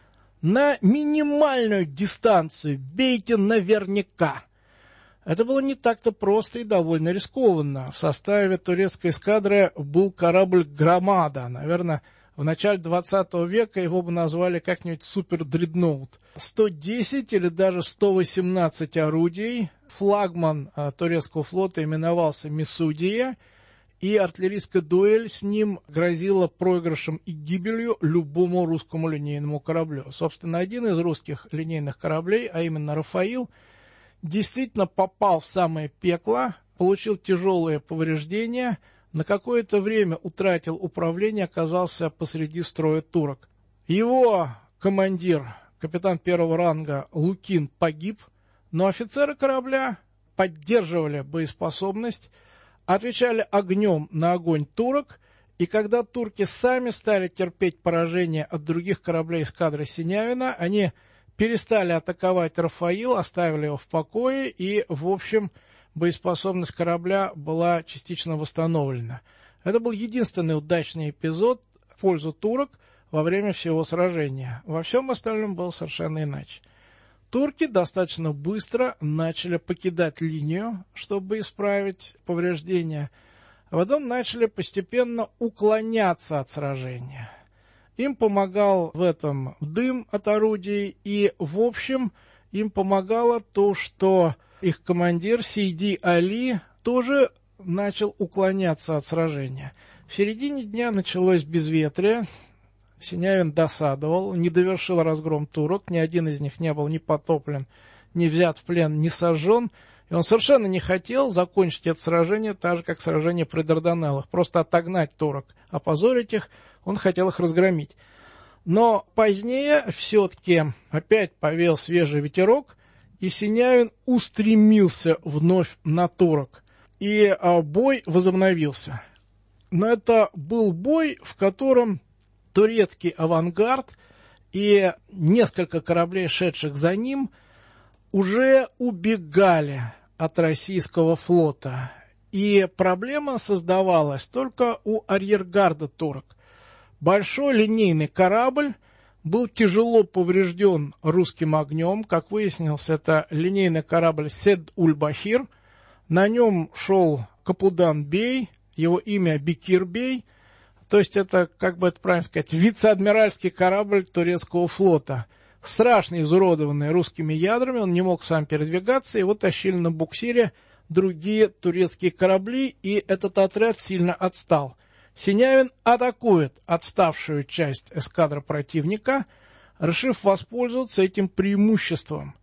на минимальную дистанцию, бейте наверняка. Это было не так-то просто и довольно рискованно. В составе турецкой эскадры был корабль «Громада». Наверное, в начале двадцатого века его бы назвали как-нибудь «Супер-дредноут». сто десять или даже сто восемнадцать орудий. Флагман а, турецкого флота именовался «Месудия», и артиллерийская дуэль с ним грозила проигрышем и гибелью любому русскому линейному кораблю. Собственно, один из русских линейных кораблей, а именно «Рафаил», действительно попал в самое пекло, получил тяжелые повреждения, на какое-то время утратил управление, оказался посреди строя турок. Его командир, капитан первого ранга Лукин, погиб, но офицеры корабля поддерживали боеспособность, отвечали огнем на огонь турок, и когда турки сами стали терпеть поражение от других кораблей эскадры Синявина, они перестали атаковать «Рафаил», оставили его в покое, и, в общем, боеспособность корабля была частично восстановлена. Это был единственный удачный эпизод в пользу турок во время всего сражения. Во всем остальном было совершенно иначе. Турки достаточно быстро начали покидать линию, чтобы исправить повреждения, а потом начали постепенно уклоняться от сражения. Им помогал в этом дым от орудий, и, в общем, им помогало то, что их командир Сейди Али тоже начал уклоняться от сражения. В середине дня началось безветрие. Синявин досадовал, не довершил разгром турок, ни один из них не был ни потоплен, ни взят в плен, ни сожжен. И он совершенно не хотел закончить это сражение так же, как сражение при Дарданеллах, просто отогнать турок, опозорить их, он хотел их разгромить. Но позднее все-таки опять повеял свежий ветерок, и Синявин устремился вновь на турок, и бой возобновился. Но это был бой, в котором турецкий авангард и несколько кораблей, шедших за ним, уже убегали от российского флота. И проблема создавалась только у арьергарда турок. Большой линейный корабль был тяжело поврежден русским огнем. Как выяснилось, это линейный корабль Сед-уль-Бахир. На нем шел Капудан-бей, его имя Бекир-бей. То есть это, как бы это правильно сказать, вице-адмиральский корабль турецкого флота. Страшно изуродованный русскими ядрами, он не мог сам передвигаться, его тащили на буксире другие турецкие корабли, и этот отряд сильно отстал. Синявин атакует отставшую часть эскадры противника, решив воспользоваться этим преимуществом.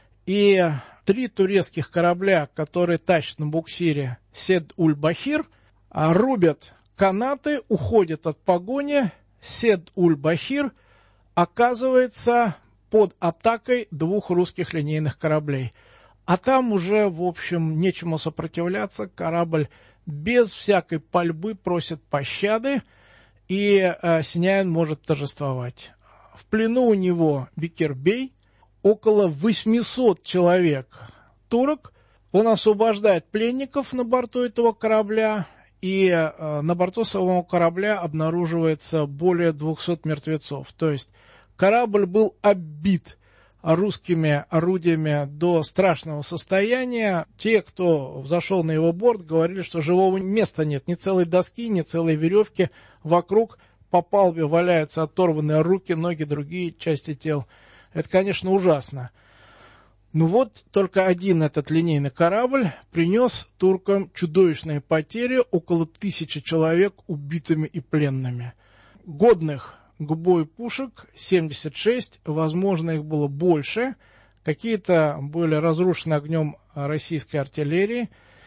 И три турецких корабля, которые тащат на буксире Сед-уль-Бахир, рубят канаты, уходят от погони. Сед-уль-Бахир оказывается под атакой двух русских линейных кораблей. А там уже, в общем, нечему сопротивляться. Корабль без всякой пальбы просит пощады, и э, Синявин может торжествовать. В плену у него Бекир-бей, около восемьсот человек турок. Он освобождает пленников на борту этого корабля, и э, на борту самого корабля обнаруживается более двухсот мертвецов. То есть корабль был оббит русскими орудиями до страшного состояния. Те, кто взошел на его борт, говорили, что живого места нет, ни целой доски, ни целой веревки. Вокруг по палубе валяются оторванные руки, ноги, другие части тел. Это, конечно, ужасно. Ну вот, только один этот линейный корабль принес туркам чудовищные потери, около тысячи человек убитыми и пленными. Годных к бою пушек семьдесят шесть, возможно, их было больше. Какие-то были разрушены огнем российской артиллерии.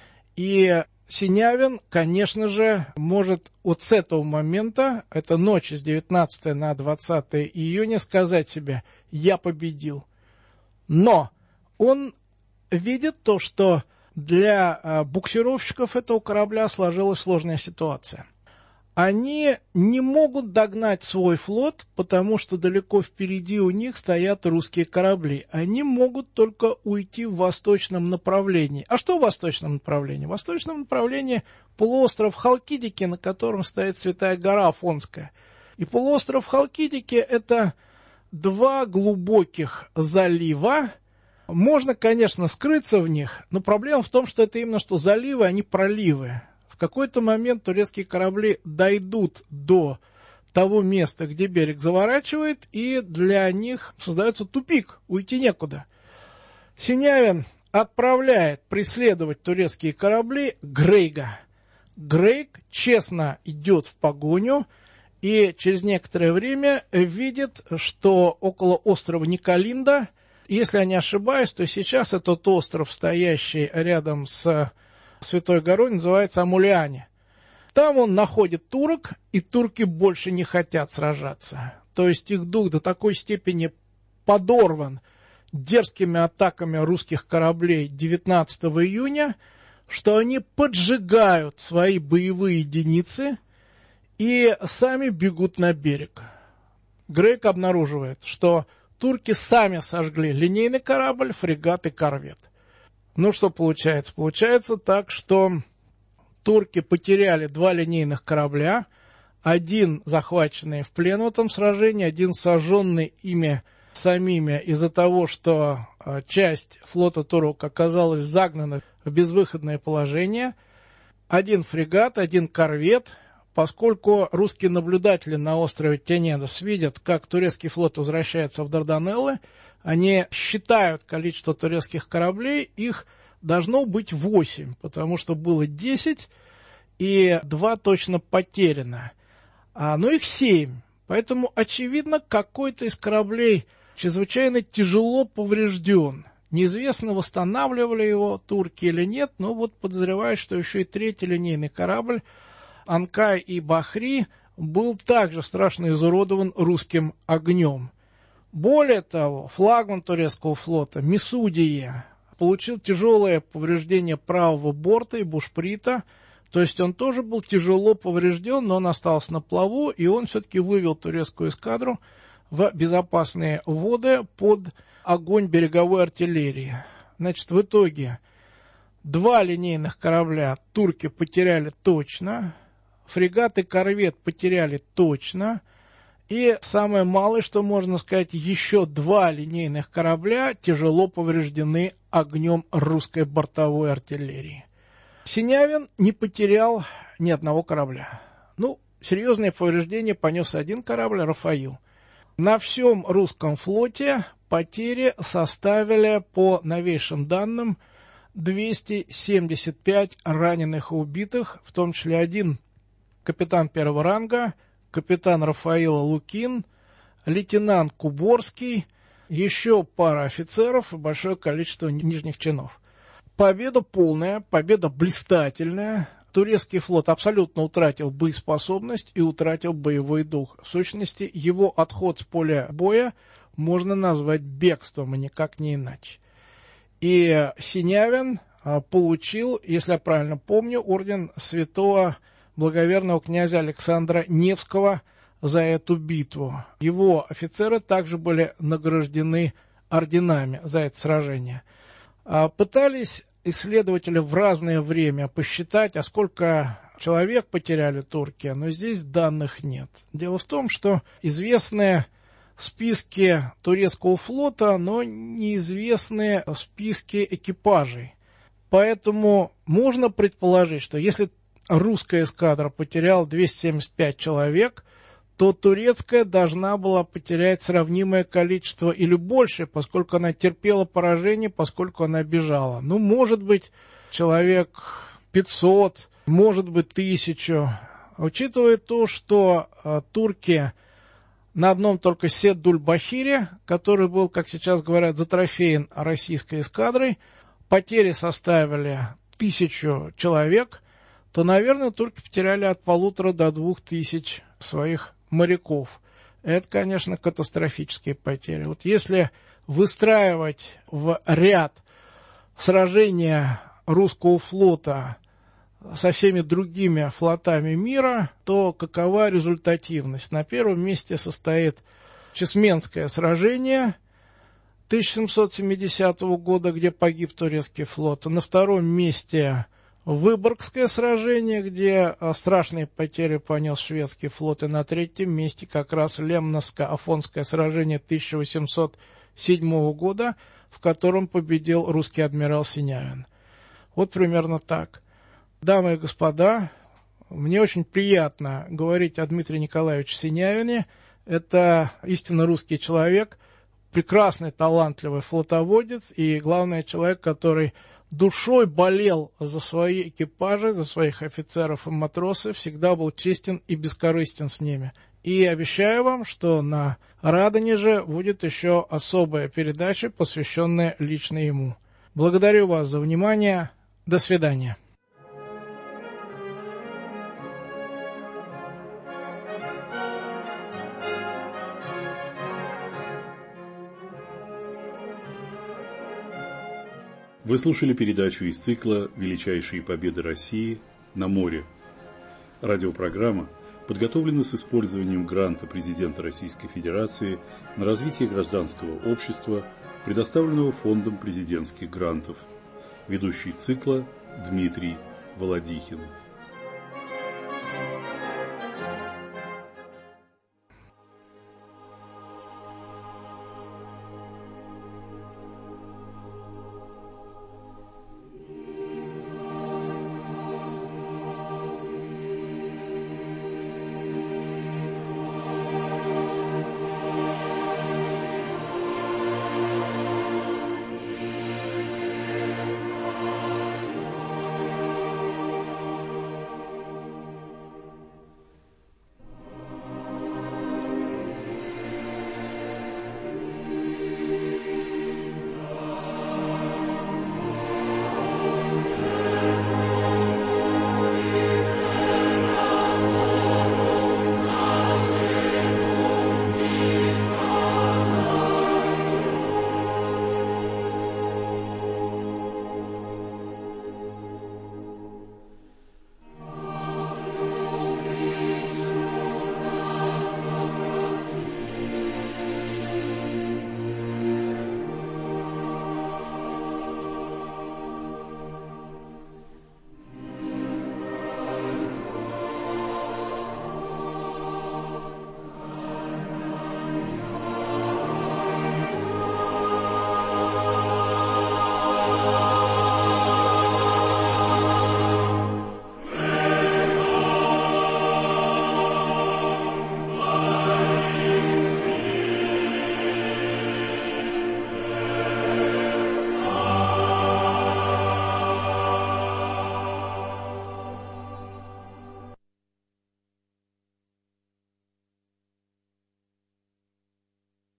И Синявин, конечно же, может вот с этого момента, это ночь с девятнадцатого на двадцатое июня, сказать себе: «Я победил». Но он видит то, что для буксировщиков этого корабля сложилась сложная ситуация. Они не могут догнать свой флот, потому что далеко впереди у них стоят русские корабли. Они могут только уйти в восточном направлении. А что в восточном направлении? В восточном направлении полуостров Халкидики, на котором стоит Святая гора Афонская. И полуостров Халкидики — это два глубоких залива. Можно, конечно, скрыться в них, но проблема в том, что это именно что заливы, а не проливы. В какой-то момент турецкие корабли дойдут до того места, где берег заворачивает, и для них создается тупик, уйти некуда. Синявин отправляет преследовать турецкие корабли Грейга. Грейг честно идет в погоню и через некоторое время видит, что около острова Николинда, если я не ошибаюсь, то сейчас этот остров, стоящий рядом с Святой горой, называется Амулиане. Там он находит турок, и турки больше не хотят сражаться. То есть их дух до такой степени подорван дерзкими атаками русских кораблей девятнадцатого июня, что они поджигают свои боевые единицы и сами бегут на берег. Грейг обнаруживает, что турки сами сожгли линейный корабль, фрегат и корвет. Ну, что получается? Получается так, что турки потеряли два линейных корабля, один захваченный в плен в этом сражении, один сожженный ими самими из-за того, что часть флота турок оказалась загнана в безвыходное положение, один фрегат, один корвет. Поскольку русские наблюдатели на острове Тенедос видят, как турецкий флот возвращается в Дарданеллы, они считают количество турецких кораблей, их должно быть восемь, потому что было десять, и два точно потеряно. А, но их семь, поэтому, очевидно, какой-то из кораблей чрезвычайно тяжело поврежден. Неизвестно, восстанавливали его турки или нет, но вот подозреваю, что еще и третий линейный корабль Анкай и Бахри был также страшно изуродован русским огнем. Более того, флагман турецкого флота Месудие получил тяжелое повреждение правого борта и бушприта, то есть он тоже был тяжело поврежден, но он остался на плаву, и он все-таки вывел турецкую эскадру в безопасные воды под огонь береговой артиллерии. Значит, в итоге два линейных корабля турки потеряли точно, фрегат и корвет потеряли точно, и самое малое, что можно сказать, еще два линейных корабля тяжело повреждены огнем русской бортовой артиллерии. Синявин не потерял ни одного корабля. Ну, серьезные повреждения понес один корабль «Рафаил». На всем русском флоте потери составили, по новейшим данным, двести семьдесят пять раненых и убитых, в том числе один капитан первого ранга, капитан Рафаила Лукин, лейтенант Куборский, еще пара офицеров и большое количество нижних чинов. Победа полная, победа блистательная. Турецкий флот абсолютно утратил боеспособность и утратил боевой дух. В сущности, его отход с поля боя можно назвать бегством, и никак не иначе. И Синявин получил, если я правильно помню, орден святого благоверного князя Александра Невского за эту битву. Его офицеры также были награждены орденами за это сражение. Пытались исследователи в разное время посчитать, а сколько человек потеряли турки, но здесь данных нет. Дело в том, что известны списки турецкого флота, но неизвестны списки экипажей. Поэтому можно предположить, что если русская эскадра потеряла двести семьдесят пять человек, то турецкая должна была потерять сравнимое количество или больше, поскольку она терпела поражение, поскольку она бежала. Ну, может быть, человек пятьсот, может быть, тысячу. Учитывая то, что э, турки на одном только Сет-Дуль-Бахире, который был, как сейчас говорят, затрофеен российской эскадрой, потери составили тысячу человек, то, наверное, турки потеряли от полутора до двух тысяч своих моряков. Это, конечно, катастрофические потери. Вот если выстраивать в ряд сражения русского флота со всеми другими флотами мира, то какова результативность? На первом месте состоит Чесменское сражение тысяча семьсот семидесятого года, где погиб турецкий флот. На втором месте Выборгское сражение, где страшные потери понес шведский флот, и на третьем месте как раз Лемноско-Афонское сражение тысяча восемьсот седьмого года, в котором победил русский адмирал Синявин. Вот примерно так. Дамы и господа, мне очень приятно говорить о Дмитрии Николаевиче Синявине. Это истинно русский человек, прекрасный, талантливый флотоводец и, главное, человек, который душой болел за свои экипажи, за своих офицеров и матросов, всегда был честен и бескорыстен с ними. И обещаю вам, что на Радонеже будет еще особая передача, посвященная лично ему. Благодарю вас за внимание. До свидания. Вы слушали передачу из цикла «Величайшие победы России на море». Радиопрограмма подготовлена с использованием гранта президента Российской Федерации на развитие гражданского общества, предоставленного Фондом президентских грантов. Ведущий цикла Дмитрий Володихин.